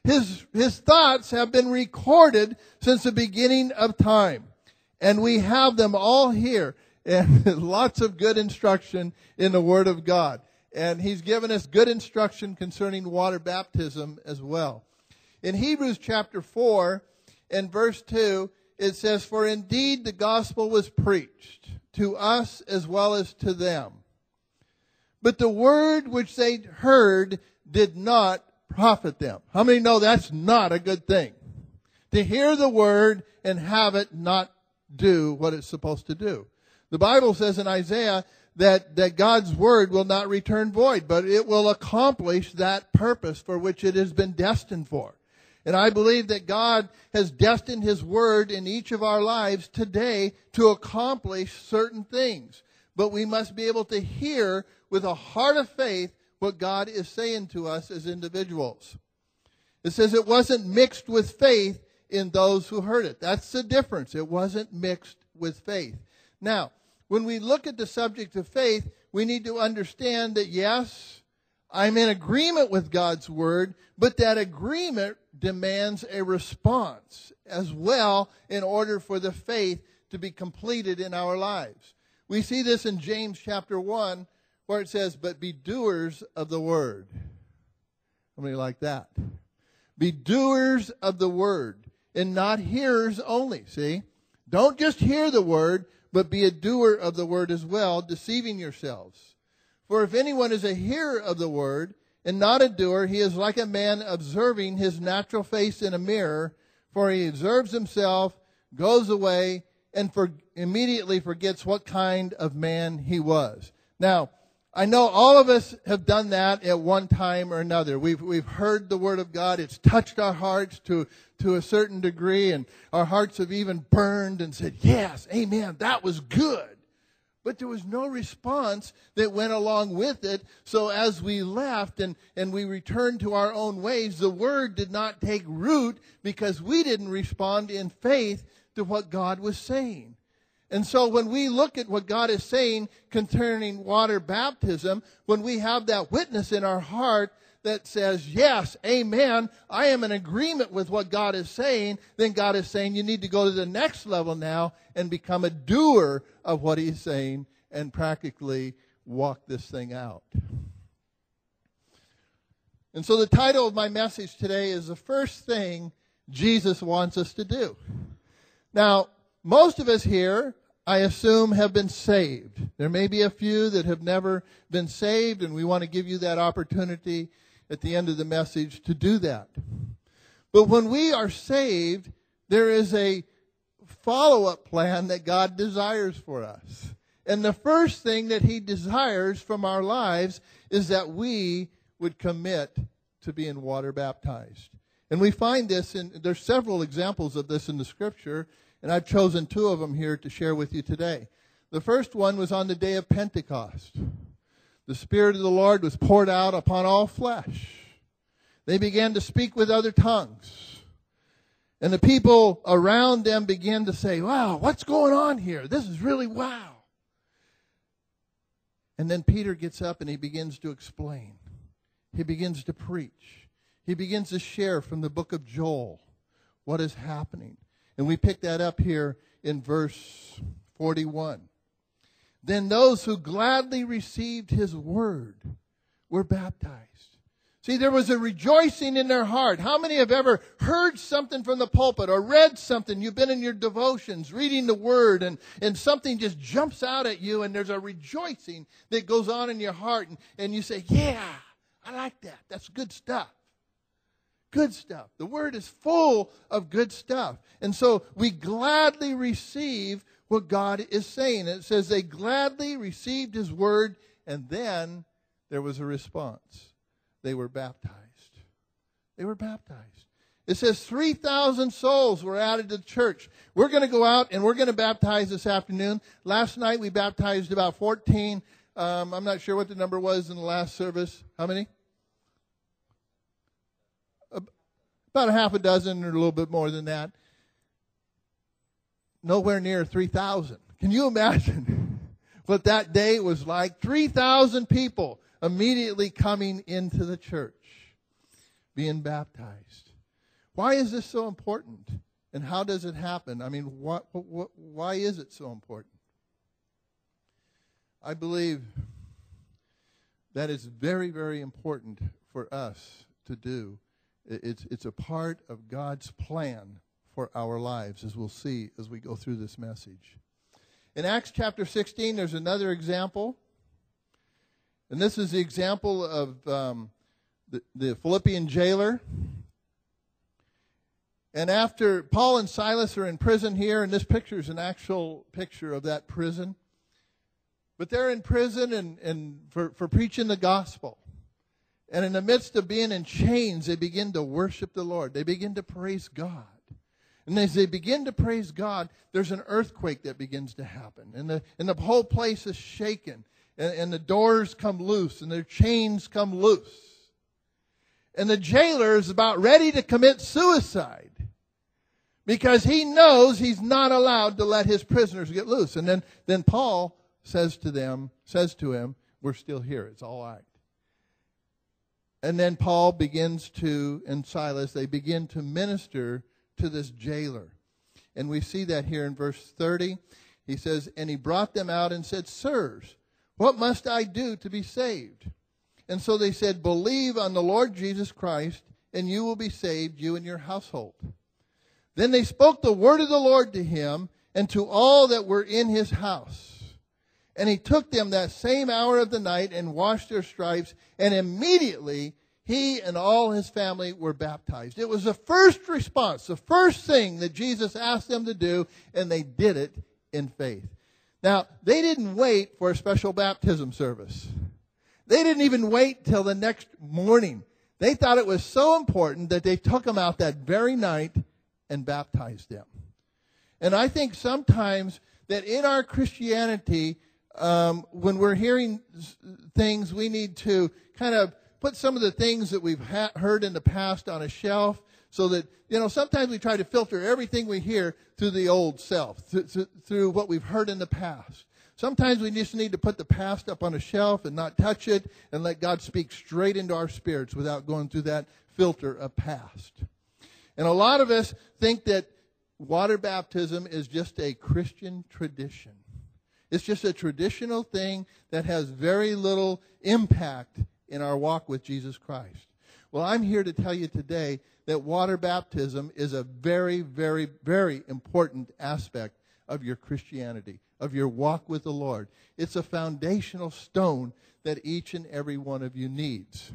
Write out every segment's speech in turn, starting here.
His thoughts have been recorded since the beginning of time. And we have them all here. And lots of good instruction in the Word of God. And He's given us good instruction concerning water baptism as well. In Hebrews chapter 4 and verse 2, it says, "For indeed the gospel was preached to us as well as to them. But the word which they heard did not profit them." How many know that's not a good thing? To hear the word and have it not do what it's supposed to do. The Bible says in Isaiah that God's word will not return void, but it will accomplish that purpose for which it has been destined for. And I believe that God has destined His word in each of our lives today to accomplish certain things. But we must be able to hear with a heart of faith what God is saying to us as individuals. It says it wasn't mixed with faith in those who heard it. That's the difference. It wasn't mixed with faith. Now, when we look at the subject of faith, we need to understand that yes, I'm in agreement with God's word, but that agreement demands a response as well in order for the faith to be completed in our lives. We see this in James chapter 1 where it says, "But be doers of the word." How many like that? Be doers of the word and not hearers only. See? Don't just hear the word, but be a doer of the word as well, deceiving yourselves. For if anyone is a hearer of the word and not a doer, he is like a man observing his natural face in a mirror, for he observes himself, goes away, and immediately forgets what kind of man he was. Now, I know all of us have done that at one time or another. We've heard the word of God. It's touched our hearts to a certain degree, and our hearts have even burned and said, "Yes, amen, that was good." But there was no response that went along with it. So as we left and we returned to our own ways, the word did not take root because we didn't respond in faith to what God was saying. And so when we look at what God is saying concerning water baptism, when we have that witness in our heart that says, "Yes, amen, I am in agreement with what God is saying," then God is saying you need to go to the next level now and become a doer of what He's saying and practically walk this thing out. And so the title of my message today is the first thing Jesus wants us to do. Now, most of us here, I assume, have been saved. There may be a few that have never been saved, and we want to give you that opportunity at the end of the message to do that. But when we are saved, there is a follow-up plan that God desires for us. And the first thing that He desires from our lives is that we would commit to being water baptized. And we find this there's several examples of this in the Scripture, and I've chosen two of them here to share with you today. The first one was on the day of Pentecost. The Spirit of the Lord was poured out upon all flesh. They began to speak with other tongues. And the people around them began to say, "Wow, what's going on here? This is really wow." And then Peter gets up and he begins to explain. He begins to preach. He begins to share from the book of Joel what is happening. And we pick that up here in verse 41. Then those who gladly received His word were baptized. See, there was a rejoicing in their heart. How many have ever heard something from the pulpit or read something? You've been in your devotions reading the word and something just jumps out at you and there's a rejoicing that goes on in your heart. And you say, "Yeah, I like that. That's good stuff." Good stuff. The word is full of good stuff. And so we gladly receive what God is saying. It says they gladly received His word, and then there was a response. They were baptized. They were baptized. It says 3,000 souls were added to the church. We're going to go out and we're going to baptize this afternoon. Last night we baptized about 14. I'm not sure what the number was in the last service. How many? About a half a dozen or a little bit more than that. Nowhere near 3,000. Can you imagine what that day was like? 3,000 people immediately coming into the church, being baptized. Why is this so important? And how does it happen? I mean, why is it so important? I believe that is very, very important for us to do. It's a part of God's plan for our lives, as we'll see as we go through this message. In Acts chapter 16, there's another example. And this is the example of the Philippian jailer. And after Paul and Silas are in prison here, and this picture is an actual picture of that prison. But they're in prison and for preaching the gospel. And in the midst of being in chains, they begin to worship the Lord. They begin to praise God. And as they begin to praise God, there's an earthquake that begins to happen. And the whole place is shaken. And the doors come loose, and their chains come loose. And the jailer is about ready to commit suicide because he knows he's not allowed to let his prisoners get loose. And then Paul says to him, we're still here. It's all right. And then Paul and Silas, they begin to minister to this jailer. And we see that here in verse 30. He says, and he brought them out and said, sirs, what must I do to be saved? And so they said, believe on the Lord Jesus Christ, and you will be saved, you and your household. Then they spoke the word of the Lord to him and to all that were in his house. And he took them that same hour of the night and washed their stripes, and immediately he and all his family were baptized. It was the first response, the first thing that Jesus asked them to do, and they did it in faith. Now, they didn't wait for a special baptism service. They didn't even wait till the next morning. They thought it was so important that they took them out that very night and baptized them. And I think sometimes that in our Christianity, when we're hearing things, we need to kind of put some of the things that we've heard in the past on a shelf so that, sometimes we try to filter everything we hear through the old self, through what we've heard in the past. Sometimes we just need to put the past up on a shelf and not touch it and let God speak straight into our spirits without going through that filter of past. And a lot of us think that water baptism is just a Christian tradition. It's just a traditional thing that has very little impact in our walk with Jesus Christ. Well, I'm here to tell you today that water baptism is a very, very, very important aspect of your Christianity, of your walk with the Lord. It's a foundational stone that each and every one of you needs.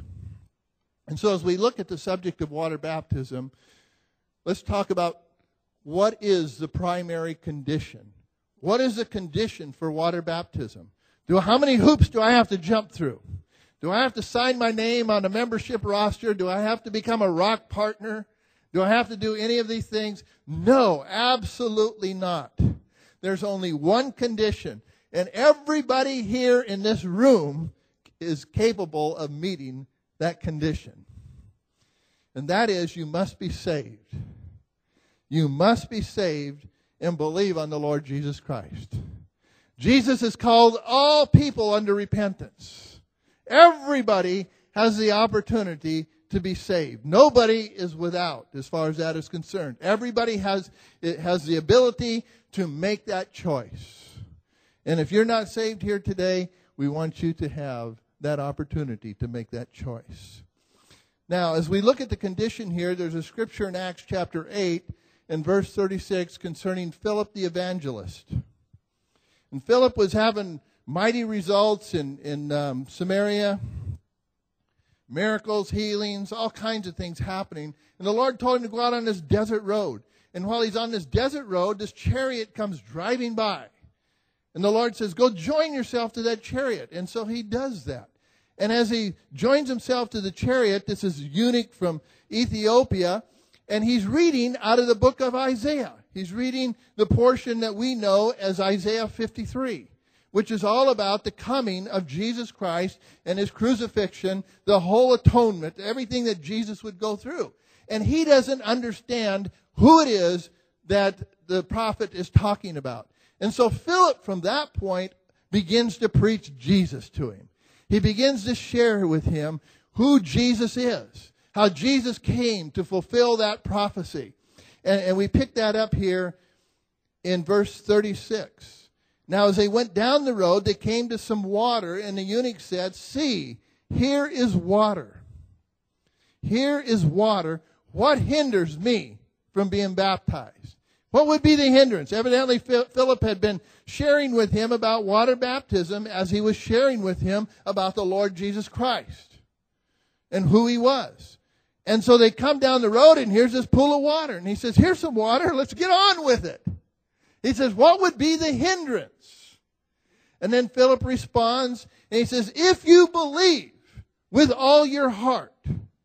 And so as we look at the subject of water baptism, let's talk about what is the primary condition. What is the condition for water baptism? How many hoops do I have to jump through? Do I have to sign my name on a membership roster? Do I have to become a rock partner? Do I have to do any of these things? No, absolutely not. There's only one condition, and everybody here in this room is capable of meeting that condition. And that is, you must be saved. You must be saved and believe on the Lord Jesus Christ. Jesus has called all people unto repentance. Everybody has the opportunity to be saved. Nobody is without as far as that is concerned. Everybody has the ability to make that choice. And if you're not saved here today, we want you to have that opportunity to make that choice. Now, as we look at the condition here, there's a scripture in Acts chapter 8 and verse 36 concerning Philip the evangelist. And Philip was having mighty results in Samaria, miracles, healings, all kinds of things happening. And the Lord told him to go out on this desert road. And while he's on this desert road, this chariot comes driving by. And the Lord says, go join yourself to that chariot. And so he does that. And as he joins himself to the chariot, this is a eunuch from Ethiopia, and he's reading out of the book of Isaiah. He's reading the portion that we know as Isaiah 53, which is all about the coming of Jesus Christ and his crucifixion, the whole atonement, everything that Jesus would go through. And he doesn't understand who it is that the prophet is talking about. And so Philip, from that point, begins to preach Jesus to him. He begins to share with him who Jesus is. how Jesus came to fulfill that prophecy. And we pick that up here in verse 36. Now as they went down the road, they came to some water, and the eunuch said, "See, here is water. Here is water. What hinders me from being baptized?" What would be the hindrance? Evidently, Philip had been sharing with him about water baptism as he was sharing with him about the Lord Jesus Christ and who he was. And so they come down the road, and here's this pool of water. And he says, "Here's some water. Let's get on with it." He says, "What would be the hindrance?" And then Philip responds, and he says, "If you believe with all your heart,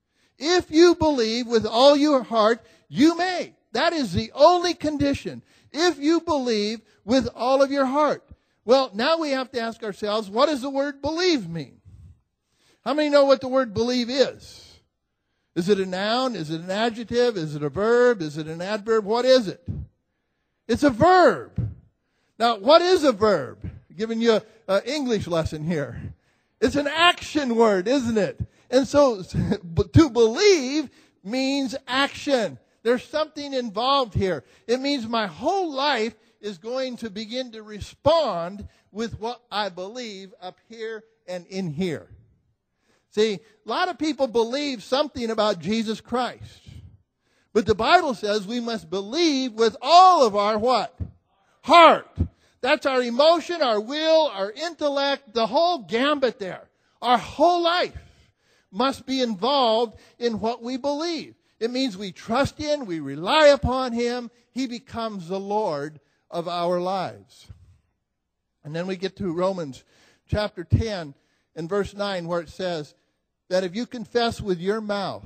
if you believe with all your heart, you may." That is the only condition. If you believe with all of your heart. Well, now we have to ask ourselves, what does the word believe mean? How many know what the word believe is? Is it a noun? Is it an adjective? Is it a verb? Is it an adverb? What is it? It's a verb. Now, what is a verb? I'm giving you an English lesson here. It's an action word, isn't it? And so to believe means action. There's something involved here. It means my whole life is going to begin to respond with what I believe up here and in here. See, a lot of people believe something about Jesus Christ. But the Bible says we must believe with all of our what? Heart. That's our emotion, our will, our intellect, the whole gambit there. Our whole life must be involved in what we believe. It means we trust in, we rely upon Him. He becomes the Lord of our lives. And then we get to Romans chapter 10 and verse 9, where it says that if you confess with your mouth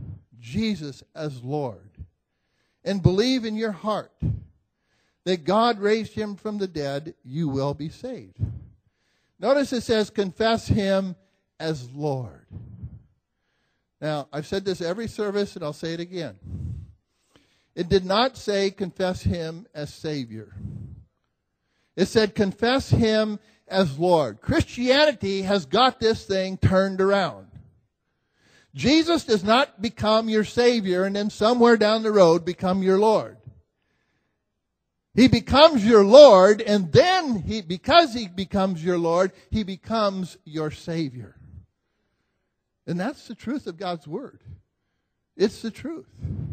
Jesus as Lord and believe in your heart that God raised Him from the dead, you will be saved. Notice it says confess Him as Lord. Now, I've said this every service, and I'll say it again. It did not say confess Him as Savior. It said confess Him as Lord. Christianity has got this thing turned around. Jesus does not become your Savior and then somewhere down the road become your Lord. He becomes your Lord, and then because He becomes your Lord, He becomes your Savior. And that's the truth of God's Word. It's the truth.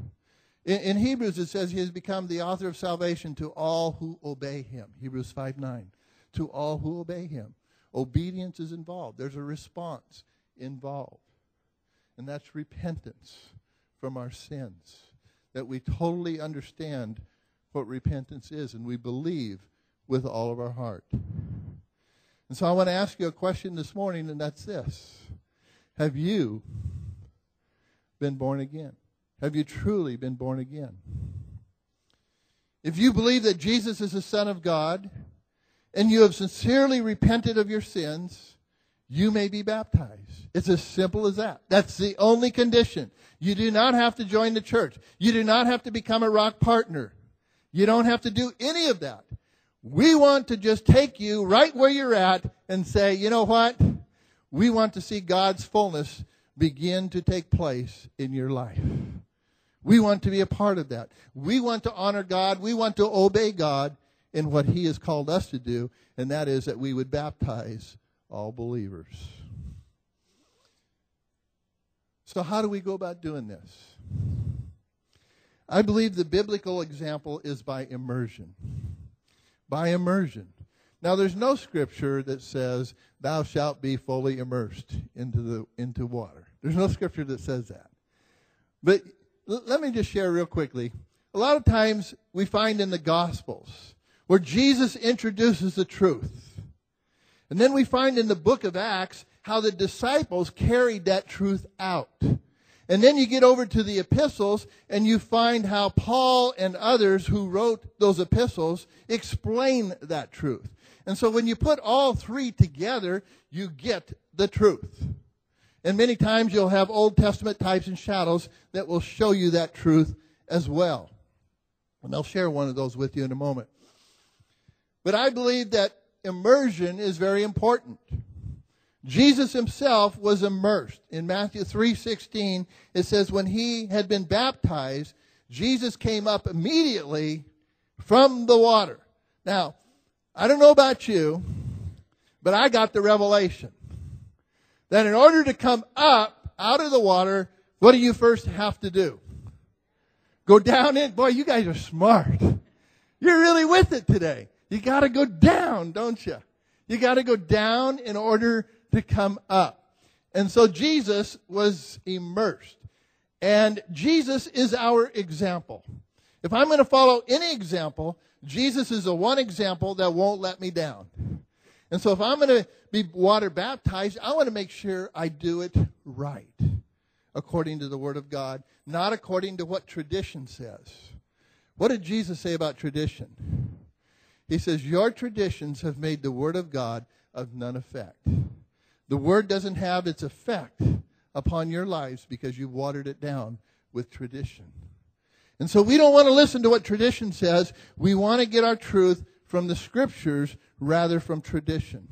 In Hebrews it says He has become the author of salvation to all who obey Him. Hebrews 5:9. To all who obey Him. Obedience is involved. There's a response involved. And that's repentance from our sins. That we totally understand what repentance is, and we believe with all of our heart. And so I want to ask you a question this morning, and that's this. Have you been born again? Have you truly been born again? If you believe that Jesus is the Son of God, and you have sincerely repented of your sins, you may be baptized. It's as simple as that. That's the only condition. You do not have to join the church. You do not have to become a rock partner. You don't have to do any of that. We want to just take you right where you're at and say, you know what? We want to see God's fullness begin to take place in your life. We want to be a part of that. We want to honor God. We want to obey God in what He has called us to do, and that is that we would baptize all believers. So how do we go about doing this? I believe the biblical example is by immersion. By immersion. Now, there's no scripture that says, thou shalt be fully immersed into water. There's no scripture that says that. But let me just share real quickly. A lot of times we find in the Gospels where Jesus introduces the truth. And then we find in the book of Acts how the disciples carried that truth out. And then you get over to the epistles and you find how Paul and others who wrote those epistles explain that truth. And so when you put all three together, you get the truth. And many times you'll have Old Testament types and shadows that will show you that truth as well. And I'll share one of those with you in a moment. But I believe that immersion is very important. Jesus himself was immersed. In Matthew 3:16, it says, when he had been baptized, Jesus came up immediately from the water. Now, I don't know about you, but I got the revelation that in order to come up out of the water, what do you first have to do? Go down in. Boy, you guys are smart. You're really with it today. You got to go down, don't you? You got to go down in order to come up. And so Jesus was immersed. And Jesus is our example. If I'm going to follow any example, Jesus is the one example that won't let me down. And so if I'm going to be water baptized, I want to make sure I do it right, according to the Word of God, not according to what tradition says. What did Jesus say about tradition? He says, your traditions have made the Word of God of none effect. The Word doesn't have its effect upon your lives because you've watered it down with tradition. And so we don't want to listen to what tradition says. We want to get our truth from the Scriptures rather from tradition.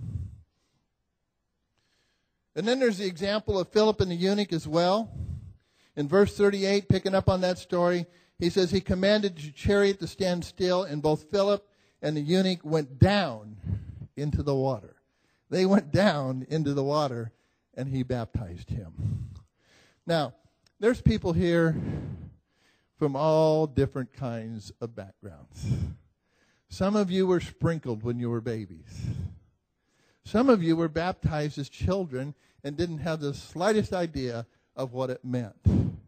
And then there's the example of Philip and the eunuch as well. In verse 38, picking up on that story, he says, he commanded the chariot to stand still, and both Philip and the eunuch went down into the water. They went down into the water, and he baptized him. Now, there's people here from all different kinds of backgrounds. Some of you were sprinkled when you were babies. Some of you were baptized as children and didn't have the slightest idea of what it meant.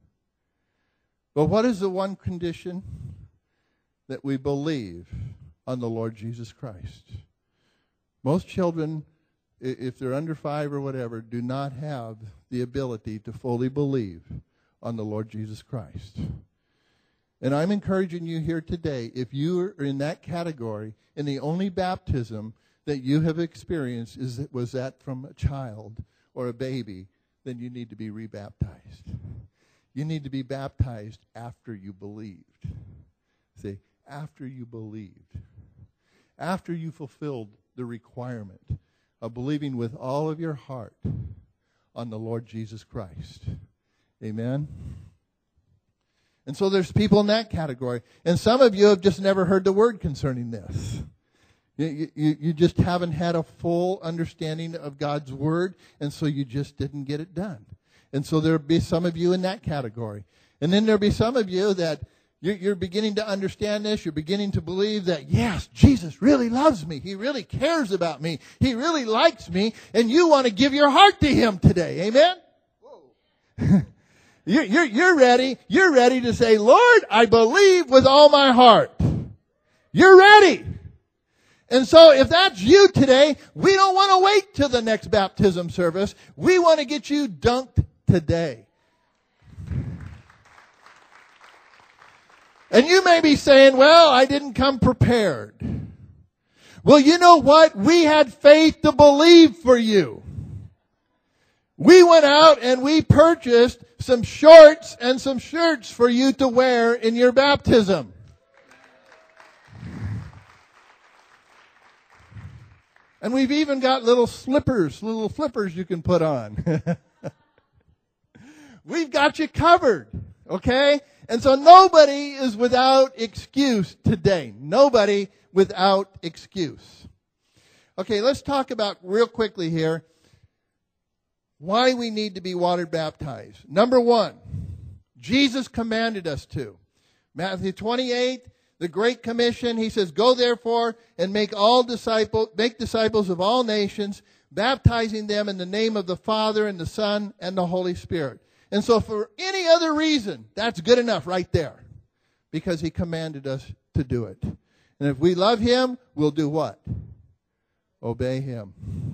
But what is the one condition? That we believe on the Lord Jesus Christ. Most children, if they're under 5 or whatever, do not have the ability to fully believe on the Lord Jesus Christ. And I'm encouraging you here today, if you are in that category, and the only baptism that you have experienced was that from a child or a baby, then you need to be rebaptized. You need to be baptized after you believed. See, after you believed. After you fulfilled the requirement of believing with all of your heart on the Lord Jesus Christ. Amen? And so there's people in that category. And some of you have just never heard the word concerning this. You just haven't had a full understanding of God's word, and so you just didn't get it done. And so there'll be some of you in that category. And then there'll be some of you that you're beginning to understand this. You're beginning to believe that, yes, Jesus really loves me. He really cares about me. He really likes me. And you want to give your heart to Him today. Amen? Whoa. You're ready. You're ready to say, Lord, I believe with all my heart. You're ready. And so if that's you today, we don't want to wait till the next baptism service. We want to get you dunked today. And you may be saying, well, I didn't come prepared. Well, you know what? We had faith to believe for you. We went out and we purchased some shorts and some shirts for you to wear in your baptism. And we've even got little flippers you can put on. We've got you covered, okay? And so nobody is without excuse today. Nobody without excuse. Okay, let's talk about real quickly here why we need to be water baptized. Number 1, Jesus commanded us to. Matthew 28, the Great Commission, He says, go therefore and make disciples of all nations, baptizing them in the name of the Father and the Son and the Holy Spirit. And so for any other reason, that's good enough right there. Because He commanded us to do it. And if we love Him, we'll do what? Obey Him.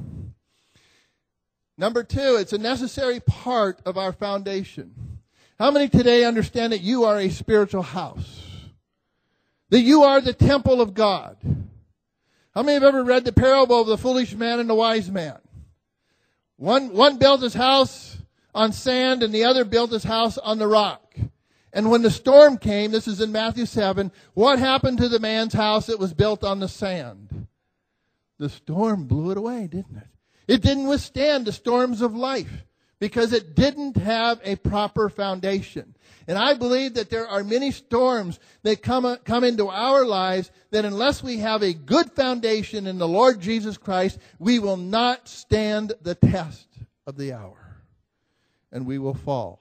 Number 2, it's a necessary part of our foundation. How many today understand that you are a spiritual house? That you are the temple of God? How many have ever read the parable of the foolish man and the wise man? One built his house on sand and the other built his house on the rock. And when the storm came, this is in Matthew 7, what happened to the man's house that was built on the sand? The storm blew it away, didn't it? It didn't withstand the storms of life because it didn't have a proper foundation. And I believe that there are many storms that come into our lives that unless we have a good foundation in the Lord Jesus Christ, we will not stand the test of the hour. And we will fall.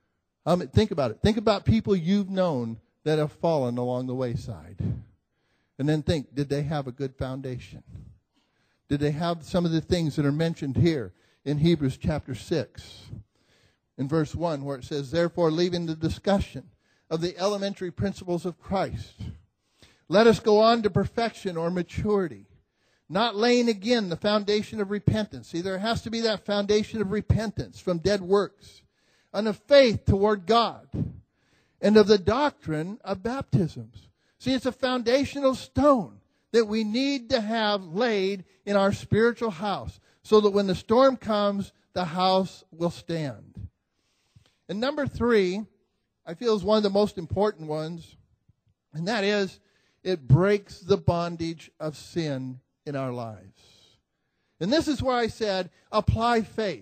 Think about it. Think about people you've known that have fallen along the wayside. And then think, did they have a good foundation? Did they have some of the things that are mentioned here in Hebrews chapter 6? In verse 1, where it says, therefore, leaving the discussion of the elementary principles of Christ, let us go on to perfection or maturity, not laying again the foundation of repentance. See, there has to be that foundation of repentance from dead works, and of faith toward God, and of the doctrine of baptisms. See, it's a foundational stone that we need to have laid in our spiritual house so that when the storm comes, the house will stand. And number 3, I feel is one of the most important ones, and that is it breaks the bondage of sin in our lives. And this is where I said, apply faith.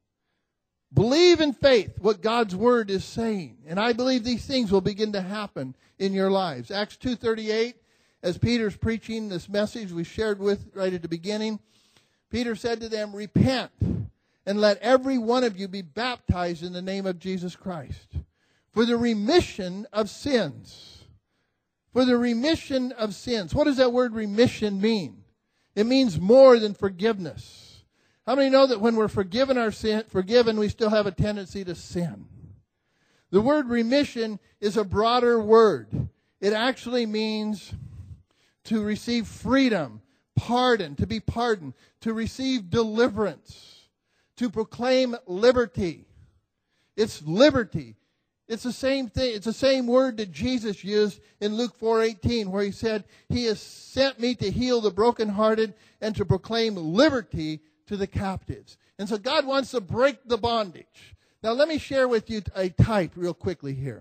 Believe in faith what God's Word is saying. And I believe these things will begin to happen in your lives. Acts 2:38, as Peter's preaching this message we shared with right at the beginning, Peter said to them, repent and let every one of you be baptized in the name of Jesus Christ for the remission of sins. For the remission of sins. What does that word remission mean? It means more than forgiveness. How many know that when we're forgiven, we still have a tendency to sin? The word remission is a broader word. It actually means to receive freedom, pardon, to be pardoned, to receive deliverance, to proclaim liberty. It's liberty. It's the same thing. It's the same word that Jesus used in Luke 4:18, where he said, he has sent me to heal the brokenhearted and to proclaim liberty to the captives. And so God wants to break the bondage. Now let me share with you a type real quickly here.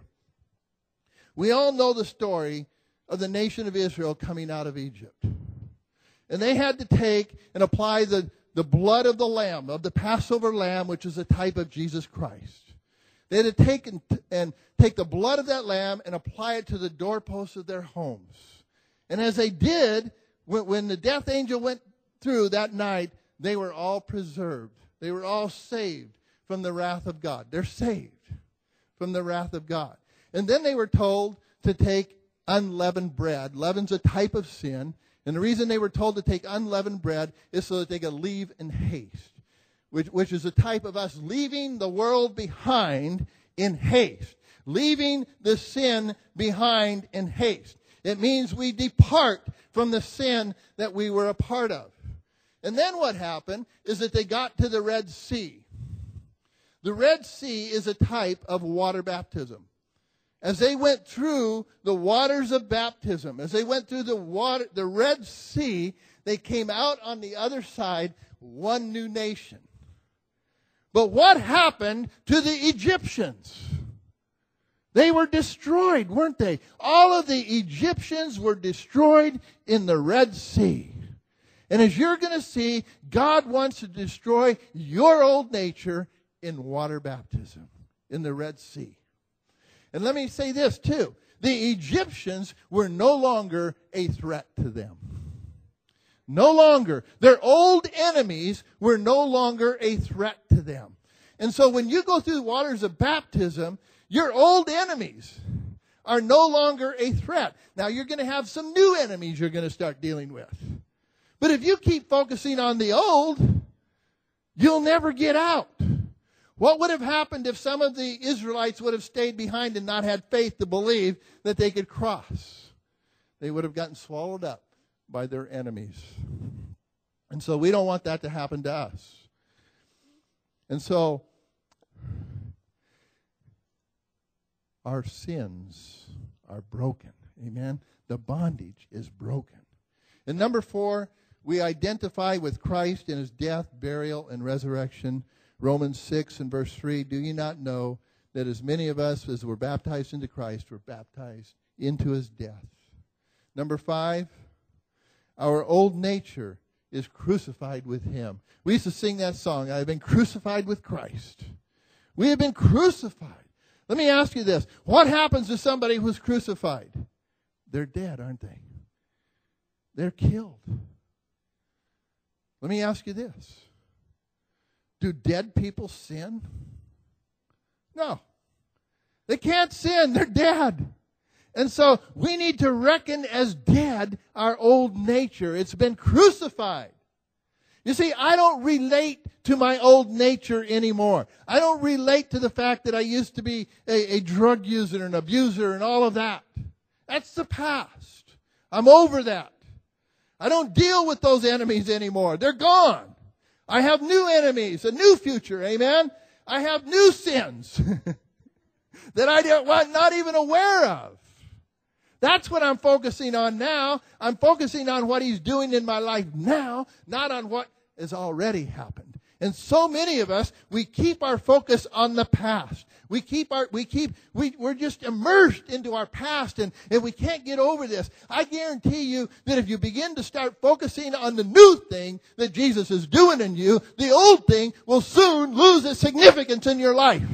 We all know the story of the nation of Israel coming out of Egypt. And they had to take and apply the blood of the lamb, of the Passover lamb, which is a type of Jesus Christ. They had to take the blood of that lamb and apply it to the doorposts of their homes. And as they did, when the death angel went through that night, they were all preserved. They were all saved from the wrath of God. They're saved from the wrath of God. And then they were told to take unleavened bread. Leaven's a type of sin. And the reason they were told to take unleavened bread is so that they could leave in haste, which is a type of us leaving the world behind in haste, leaving the sin behind in haste. It means we depart from the sin that we were a part of. And then what happened is that they got to the Red Sea. The Red Sea is a type of water baptism. As they went through the waters of baptism, as they went through the Red Sea, they came out on the other side, one new nation. But what happened to the Egyptians? They were destroyed, weren't they? All of the Egyptians were destroyed in the Red Sea. And as you're going to see, God wants to destroy your old nature in water baptism, in the Red Sea. And let me say this too. The Egyptians were no longer a threat to them. No longer. Their old enemies were no longer a threat to them. And so when you go through the waters of baptism, your old enemies are no longer a threat. Now you're going to have some new enemies you're going to start dealing with. But if you keep focusing on the old, you'll never get out. What would have happened if some of the Israelites would have stayed behind and not had faith to believe that they could cross? They would have gotten swallowed up by their enemies. And so we don't want that to happen to us. And so our sins are broken. Amen? The bondage is broken. And number 4, we identify with Christ in his death, burial, and resurrection. Romans 6 and verse 3, do you not know that as many of us as were baptized into Christ were baptized into his death? Number 5, our old nature is crucified with him. We used to sing that song, I have been crucified with Christ. We have been crucified. Let me ask you this. What happens to somebody who's crucified? They're dead, aren't they? They're killed. Let me ask you this. Do dead people sin? No. They can't sin. They're dead. And so we need to reckon as dead our old nature. It's been crucified. You see, I don't relate to my old nature anymore. I don't relate to the fact that I used to be a drug user and abuser and all of that. That's the past. I'm over that. I don't deal with those enemies anymore. They're gone. I have new enemies, a new future. Amen? I have new sins that I'm not even aware of. That's what I'm focusing on now. I'm focusing on what He's doing in my life now, not on what has already happened. And so many of us, we keep our focus on the past. We're just immersed into our past, and we can't get over this. I guarantee you that if you begin to start focusing on the new thing that Jesus is doing in you, the old thing will soon lose its significance in your life.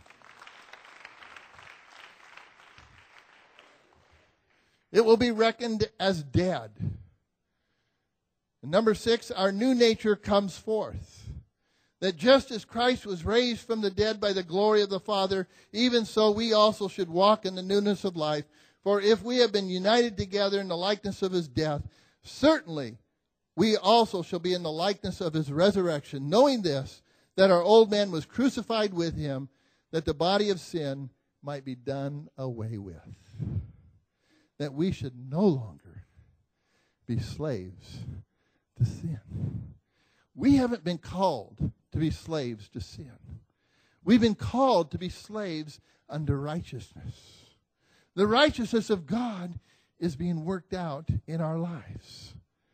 It will be reckoned as dead. And number 6, our new nature comes forth. That just as Christ was raised from the dead by the glory of the Father, even so we also should walk in the newness of life. For if we have been united together in the likeness of His death, certainly we also shall be in the likeness of His resurrection, knowing this, that our old man was crucified with Him, that the body of sin might be done away with. That we should no longer be slaves to sin. We haven't been called to be slaves to sin. We've been called to be slaves unto righteousness. The righteousness of God is being worked out in our lives.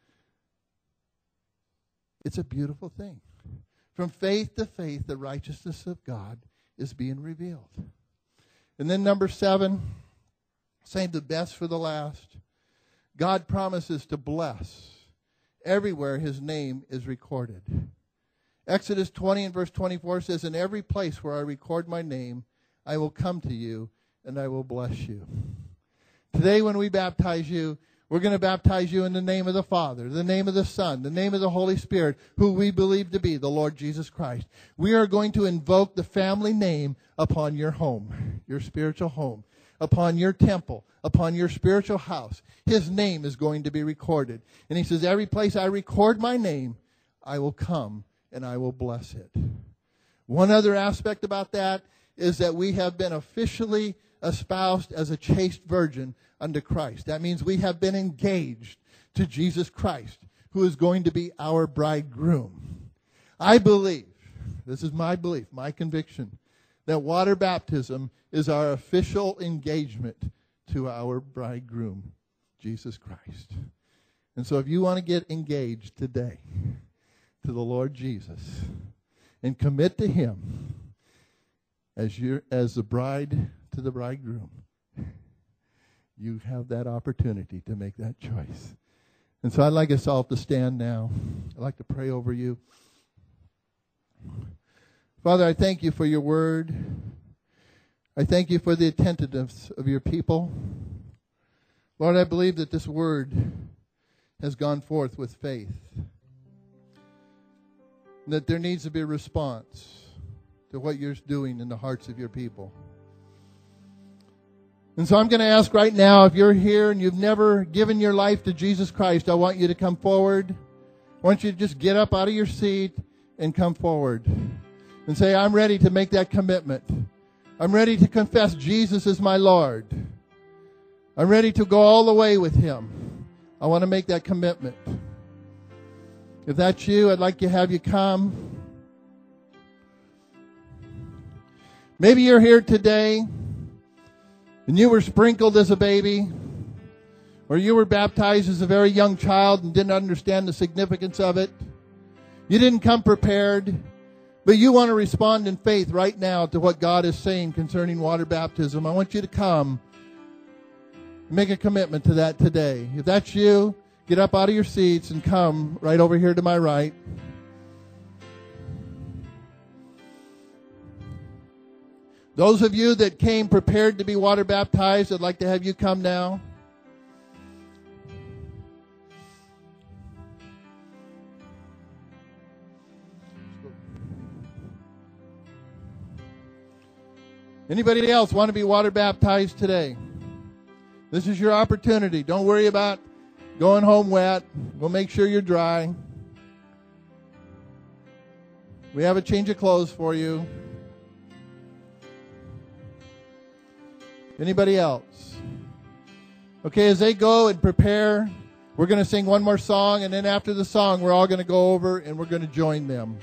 It's a beautiful thing. From faith to faith, the righteousness of God is being revealed. And then number 7, save the best for the last. God promises to bless everywhere His name is recorded. Exodus 20 and verse 24 says, in every place where I record my name, I will come to you and I will bless you. Today when we baptize you, we're going to baptize you in the name of the Father, the name of the Son, the name of the Holy Spirit, who we believe to be the Lord Jesus Christ. We are going to invoke the family name upon your home, your spiritual home, upon your temple, upon your spiritual house. His name is going to be recorded. And He says, every place I record my name, I will come and I will bless it. One other aspect about that is that we have been officially espoused as a chaste virgin unto Christ. That means we have been engaged to Jesus Christ, who is going to be our bridegroom. I believe, this is my belief, my conviction, that water baptism is our official engagement to our bridegroom, Jesus Christ. And so if you want to get engaged today to the Lord Jesus and commit to Him as the bride to the bridegroom, you have that opportunity to make that choice. And so I'd like us all to stand now. I'd like to pray over you. Father, I thank you for your word. I thank you for the attentiveness of your people. Lord, I believe that this word has gone forth with faith. That there needs to be a response to what you're doing in the hearts of your people. And so I'm going to ask right now, if you're here and you've never given your life to Jesus Christ, I want you to come forward. I want you to just get up out of your seat and come forward and say, I'm ready to make that commitment. I'm ready to confess Jesus as my Lord. I'm ready to go all the way with Him. I want to make that commitment. If that's you, I'd like to have you come. Maybe you're here today and you were sprinkled as a baby, or you were baptized as a very young child and didn't understand the significance of it. You didn't come prepared, but you want to respond in faith right now to what God is saying concerning water baptism. I want you to come and make a commitment to that today. If that's you, get up out of your seats and come right over here to my right. Those of you that came prepared to be water baptized, I'd like to have you come now. Anybody else want to be water baptized today? This is your opportunity. Don't worry about going home wet. We'll make sure you're dry. We have a change of clothes for you. Anybody else? Okay, as they go and prepare, we're going to sing one more song, and then after the song, we're all going to go over and we're going to join them.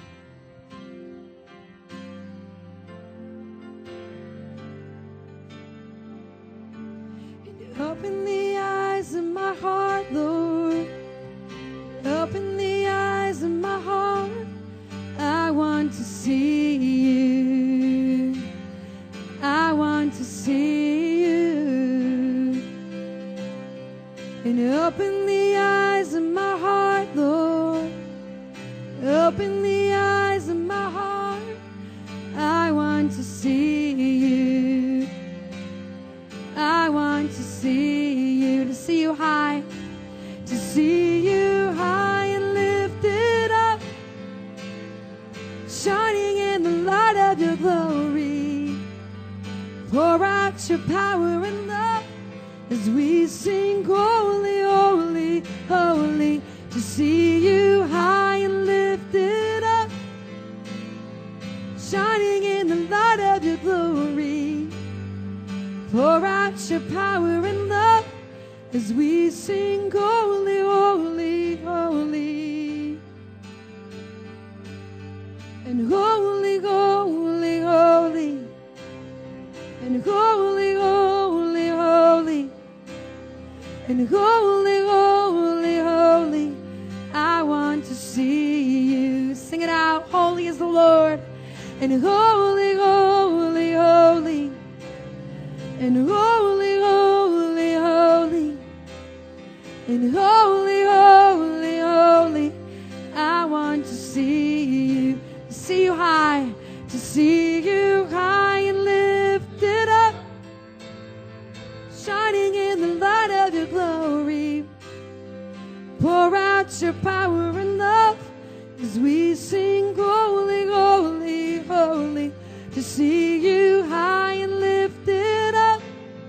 Open the eyes of my heart, Lord. Open the eyes of my heart. I want to see you. I want to see you. And open the eyes of my heart, Lord. Open the eyes of my heart. I want to see you. I want to see you high, to see you high and lifted up, shining in the light of your glory. Pour out your power and love as we sing, holy, holy, holy, to see you high and lifted up, shining in the light of your glory. Pour out your power and love as we sing, holy, holy, holy. And holy, holy, holy. And holy, holy, holy. And holy, holy, holy. I want to see you. Sing it out. Holy is the Lord. And holy, holy, holy. And holy, holy, holy. And holy, holy, holy. I want to see you high, to see you high and lifted up, shining in the light of your glory. Pour out your power and love as we sing, holy, holy, holy, to see you high and lifted up,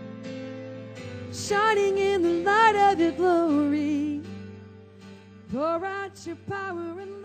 shining in the light of your glory. Pour out your power and